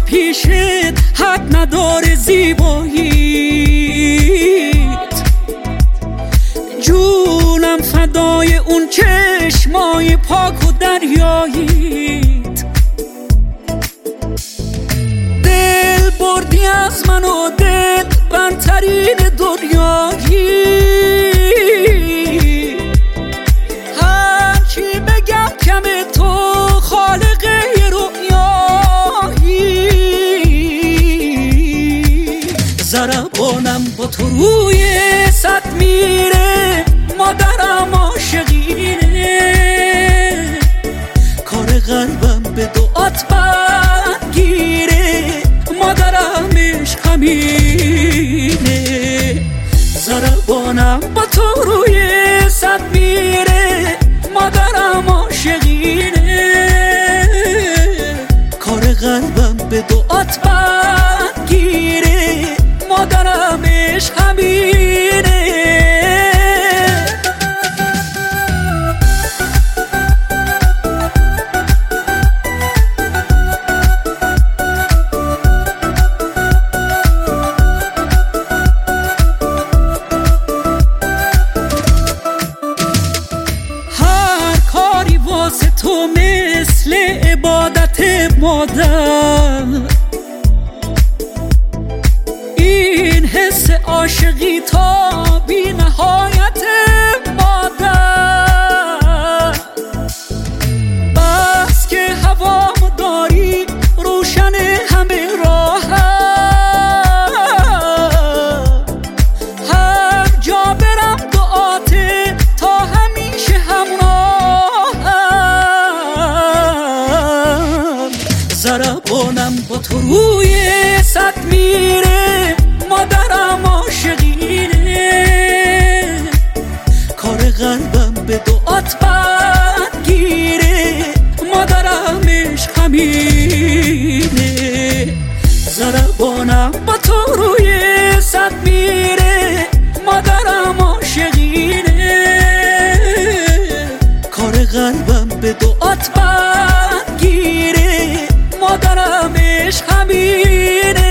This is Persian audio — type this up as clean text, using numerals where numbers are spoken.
پیشت حد نداره زیباییت، جونم فدای اون چشمای پاک و دریاییت. دل بردی از من و دل برترین دنیایی، هرچی بگم کمه تو خالق رؤیایی. ضربانم با تو روی سد میره، مادرم عاشقینه، کار قلبم به دعات برگیره، مادرم عشق همینه. ضربانم با تو روی سد میره، مادرم عاشقینه، کار قلبم به دعات برگیره، مادرم عشق همینه. تو مثل عبادت مادر، این حس عاشقی تا بی نهایت مادر. بس که هوام داری روشن همه راهم، هر جا برم دعاته تا همیشه همراهم. ضربانم با تو روی سد میره، مادرم عاشقینه، کار قلبم به دعات برگیره، مادرم عشق همینه. ضربانم با تو روی سد میره، مادرم عاشقینه، کار قلبم به دعات برگیره، مادرم عشق همینه.